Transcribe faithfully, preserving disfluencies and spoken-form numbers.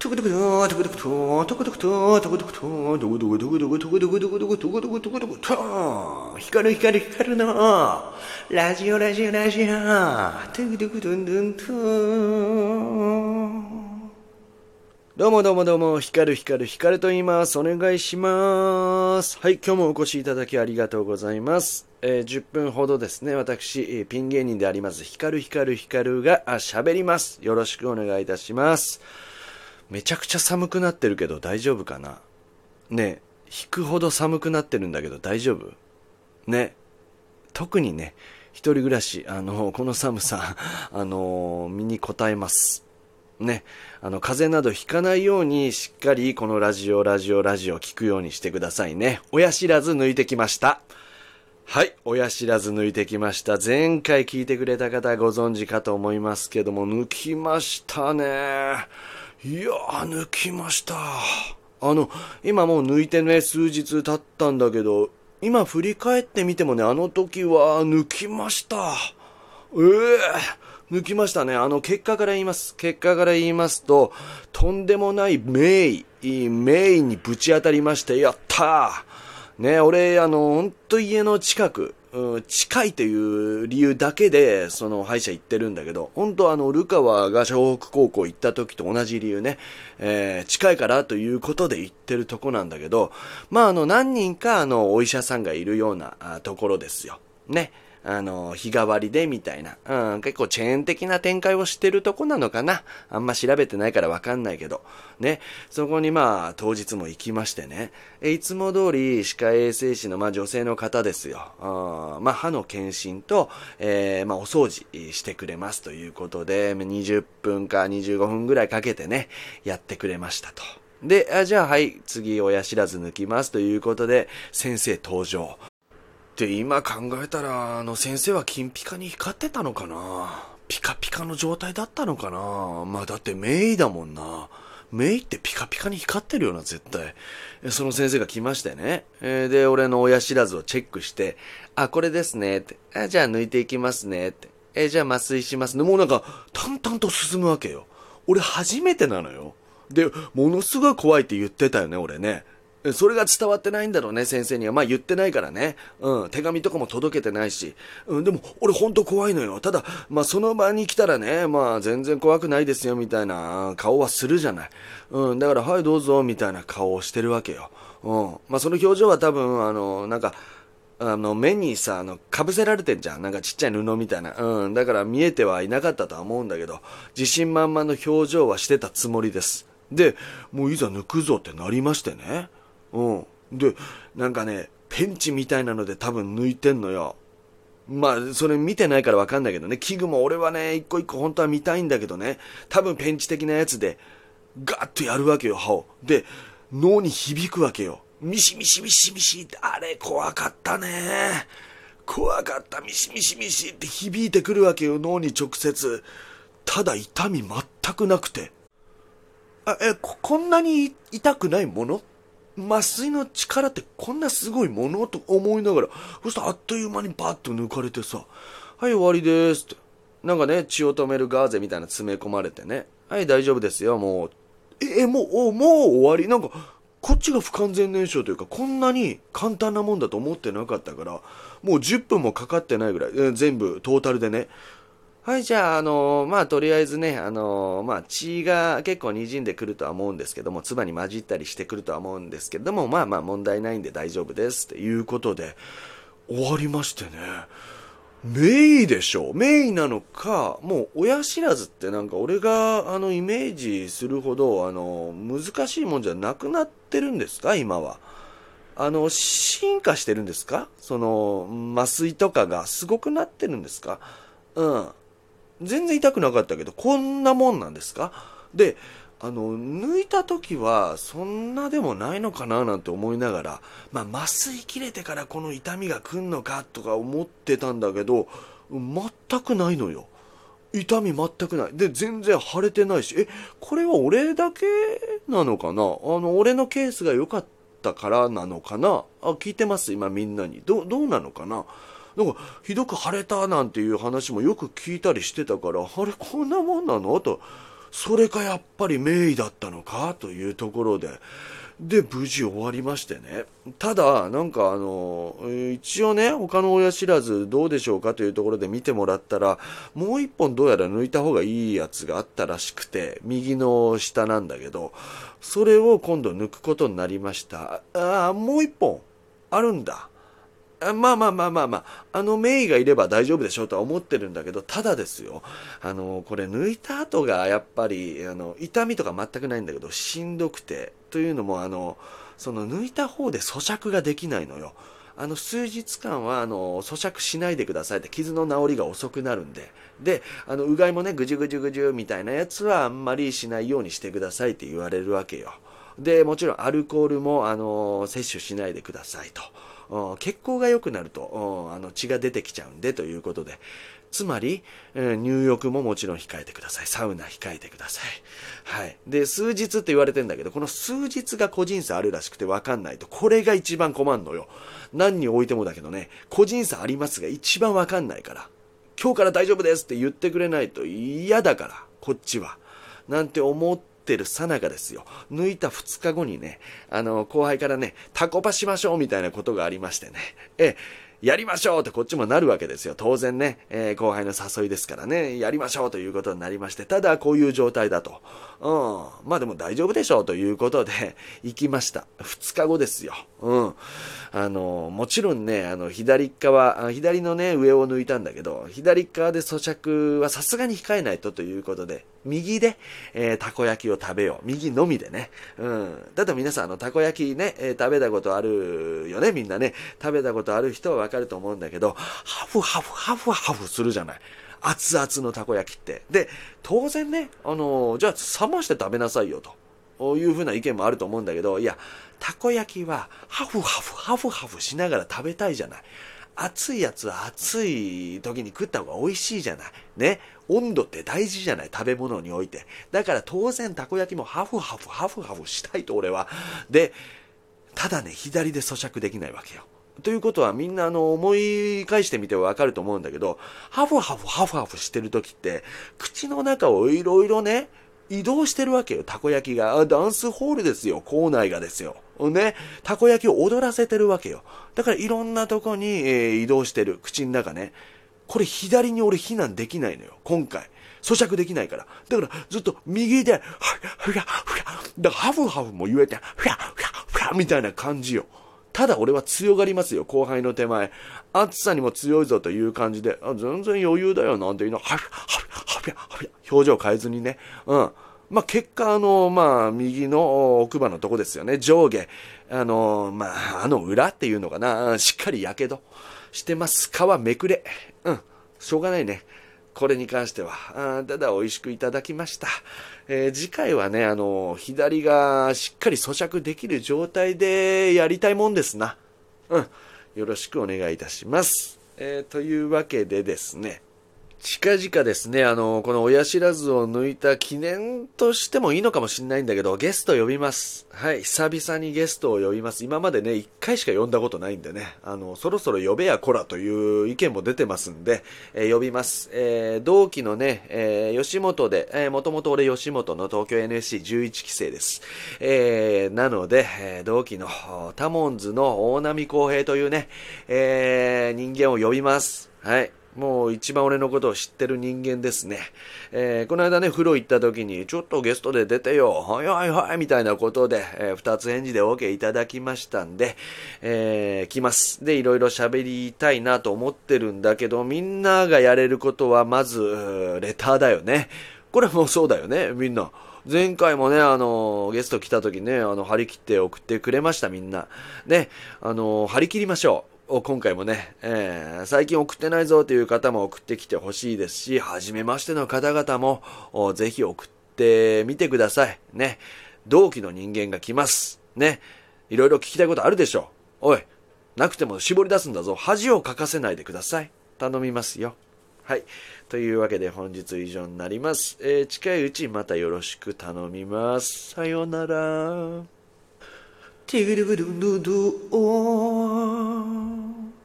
トクトクトートクトクトートクトクトートクトクトートクトクトクトクトクトクトクトクトクトクトクトクトー光る光る光るのラジオラジオラジオトクトクトントントーどうもどうもどうも、光る光る光ると言います。お願いします。はい、今日もお越しいただきありがとうございます。えー、じゅっぷんほどですね、私、ピン芸人であります、光る光る光るが喋ります。よろしくお願いいたします。めちゃくちゃ寒くなってるけど大丈夫かなねえ、引くほど寒くなってるんだけど大丈夫ね。特にね、一人暮らし、あの、この寒さ、あの、身にこたえます。ね、あの風邪などひかないようにしっかりこのラジオラジオラジオ聞くようにしてくださいね。親知らず抜いてきました。はい、親知らず抜いてきました。前回聞いてくれた方ご存知かと思いますけども、抜きましたね。いやー、抜きました。あの今もう抜いてね数日経ったんだけど、今振り返ってみてもね、あの時は抜きました。ええー抜きましたね。あの結果から言います。結果から言いますと、とんでもない名医、名医にぶち当たりまして、やったーね、俺、あの、ほんと家の近く、うん、近いという理由だけで、その歯医者行ってるんだけど、本当あの、ルカワが湘北高校行った時と同じ理由ね、えー、近いからということで行ってるとこなんだけど、まあ、あの、何人か、あの、お医者さんがいるようなところですよ。ね。あの、日替わりでみたいな、うん、結構チェーン的な展開をしてるとこなのかな。あんま調べてないからわかんないけど。ね。そこにまあ、当日も行きましてね。いつも通り歯科衛生士のまあ女性の方ですよ。あまあ、歯の検診と、えー、まあ、お掃除してくれますということで、にじゅっぷんかにじゅうごふんぐらいかけてね、やってくれましたと。で、あじゃあはい、次親知らず抜きますということで、先生登場。で、今考えたら、あの先生は金ピカに光ってたのかな。ピカピカの状態だったのかな。まあだって名医だもんな。名医ってピカピカに光ってるよな、絶対。その先生が来ましてね。で、俺の親知らずをチェックして、あ、これですね、って。あ、じゃあ抜いていきますね、って。え、じゃあ麻酔しますね。もうなんか、淡々と進むわけよ。俺初めてなのよ。で、ものすごい怖いって言ってたよね、俺ね。それが伝わってないんだろうね、先生には。まあ言ってないからね。うん、手紙とかも届けてないし。うん、でも、俺ほんと怖いのよ。ただ、まあその場に来たらね、まあ全然怖くないですよ、みたいな顔はするじゃない。うん、だから、はいどうぞ、みたいな顔をしてるわけよ。うん。まあその表情は多分、あの、なんか、あの、目にさ、あの、被せられてんじゃん。なんかちっちゃい布みたいな。うん。だから見えてはいなかったとは思うんだけど、自信満々の表情はしてたつもりです。で、もういざ抜くぞってなりましてね。うん。で、なんかね、ペンチみたいなので多分抜いてんのよ。まあ、それ見てないからわかんないけどね。器具も俺はね、一個一個本当は見たいんだけどね。多分ペンチ的なやつで、ガーッとやるわけよ、歯を。で、脳に響くわけよ。ミシミシミシミシって、あれ怖かったね。怖かった、ミシミシミシって響いてくるわけよ、脳に直接。ただ痛み全くなくて。あ、え、こ、こんなに痛くないもの麻酔の力ってこんなすごいものと思いながら、そしたらあっという間にバッと抜かれてさ、はい終わりですって。なんかね、血を止めるガーゼみたいな詰め込まれてね、はい大丈夫ですよ、もう。え、もう、もう終わり。なんか、こっちが不完全燃焼というか、こんなに簡単なもんだと思ってなかったから、もうじゅっぷんもかかってないぐらい、え全部トータルでね。はい、じゃあ、あのー、まあ、とりあえずね、あのー、まあ、血が結構滲んでくるとは思うんですけども、唾に混じったりしてくるとは思うんですけども、まあまあ問題ないんで大丈夫ですっていうことで、終わりましてね。名医でしょ。名医なのか、もう親知らずってなんか俺があのイメージするほど、あの、難しいもんじゃなくなってるんですか、今は。あの、進化してるんですか、その、麻酔とかがすごくなってるんですか。うん。全然痛くなかったけど、こんなもんなんですか。で、あの、抜いた時は、そんなでもないのかななんて思いながら、まあ、麻酔切れてからこの痛みが来んのかとか思ってたんだけど、全くないのよ。痛み全くない。で、全然腫れてないし、え、これは俺だけなのかな、あの、俺のケースが良かったからなのかなあ、聞いてます、今みんなに。ど、どうなのかな。なんか、ひどく腫れたなんていう話もよく聞いたりしてたから、あれ、こんなもんなのと。 それかやっぱり名医だったのかというところで、で、無事終わりましてね。ただ、なんかあの、一応ね、他の親知らずどうでしょうかというところで見てもらったら、もう一本どうやら抜いた方がいいやつがあったらしくて、右の下なんだけど、それを今度抜くことになりました。ああ、もう一本あるんだ。まあまあまあまあまあ、あの名医がいれば大丈夫でしょうとは思ってるんだけど、ただですよ、あの、これ抜いた後がやっぱり、あの、痛みとか全くないんだけど、しんどくて、というのもあの、その抜いた方で咀嚼ができないのよ。あの、数日間は、あの、咀嚼しないでくださいって、傷の治りが遅くなるんで。で、あの、うがいもね、ぐじゅぐじゅぐじゅみたいなやつはあんまりしないようにしてくださいって言われるわけよ。で、もちろんアルコールも、あの、摂取しないでくださいと。血行が良くなるとあの血が出てきちゃうんでということで、つまり、えー、入浴ももちろん控えてください。サウナ控えてください。はい。で、数日って言われてんだけど、この数日が個人差あるらしくて分かんないと、これが一番困んのよ。何においてもだけどね、個人差ありますが一番分かんないから。今日から大丈夫ですって言ってくれないと嫌だから、こっちは。なんて思って、てるさなかですよ。抜いたふつかごにね、あの、後輩からね、タコパしましょうみたいなことがありましてね。え、やりましょうってこっちもなるわけですよ。当然ね、えー、後輩の誘いですからね、やりましょうということになりまして、ただこういう状態だと。うん。まあでも大丈夫でしょうということで、行きました。ふつかごですよ。うん。あの、もちろんね、あの、左側、左のね、上を抜いたんだけど、左側で咀嚼はさすがに控えないとということで、右で、えー、たこ焼きを食べよう。右のみでね。うん。ただ皆さん、あの、たこ焼きね、えー、食べたことあるよね、みんなね。食べたことある人はわかると思うんだけど、ハフハフハフハフするじゃない。熱々のたこ焼きって。で、当然ね、あのー、じゃあ冷まして食べなさいよと。こういうふうな意見もあると思うんだけど、いや、たこ焼きはハフハフハフハフしながら食べたいじゃない。熱いやつは熱い時に食った方が美味しいじゃない。ね。温度って大事じゃない。食べ物において。だから当然たこ焼きもハフハフハフハフしたいと俺は。で、ただね、左で咀嚼できないわけよ。ということはみんなあの思い返してみてわかると思うんだけど、ハフハフハフハフしてる時って、口の中をいろいろね、移動してるわけよ、たこ焼きが。ダンスホールですよ、校内がですよ。ね、たこ焼きを踊らせてるわけよ。だからいろんなとこに、えー、移動してる、口の中ね。これ左に俺避難できないのよ、今回。咀嚼できないから。だからずっと右で、ふや、ふや、ふや、だからハフハフも言えて、ふや、ふや、ふや、みたいな感じよ。ただ俺は強がりますよ、後輩の手前。暑さにも強いぞという感じで、あ、全然余裕だよ、なんていうの、はふ、はふ、はふや、はふや、表情変えずにね。うん。まあ、結果、あの、まあ、右の奥歯のとこですよね。上下。あの、まあ、あの裏っていうのかな。しっかりやけどしてます。皮めくれ。うん。しょうがないね。これに関しては。あ、ただ美味しくいただきました。えー、次回はね、あの、左がしっかり咀嚼できる状態でやりたいもんですな。うん。よろしくお願いいたします。えー、というわけでですね、近々ですね、あの、この親知らずを抜いた記念としてもいいのかもしれないんだけど、ゲスト呼びます。はい、久々にゲストを呼びます。今までね、一回しか呼んだことないんでね、あの、そろそろ呼べやこらという意見も出てますんで、えー、呼びます。えー、同期のね、えー、吉本で、えー、もともと俺吉本の東京 エヌエスシーじゅういち 期生です。えー、なので、えー、同期のタモンズの大波公平というね、えー、人間を呼びます。はい。もう一番俺のことを知ってる人間ですね。えー、この間ね、風呂行った時に、ちょっとゲストで出てよ、はいはいはい、みたいなことで、えー、二つ返事で OK いただきましたんで、えー、来ます。で、いろいろ喋りたいなと思ってるんだけど、みんながやれることは、まず、レターだよね。これもそうだよね、みんな。前回もね、あの、ゲスト来た時ね、あの、張り切って送ってくれました、みんな。ね、あの、張り切りましょう。今回もね、えー、最近送ってないぞという方も送ってきてほしいですし、初めましての方々もぜひ送ってみてください。ね。同期の人間が来ます。ね。いろいろ聞きたいことあるでしょう。おい、なくても絞り出すんだぞ。恥をかかせないでください。頼みますよ。はい。というわけで本日以上になります。えー、近いうちまたよろしく頼みます。さようなら。ティグルブルンドゥドゥオー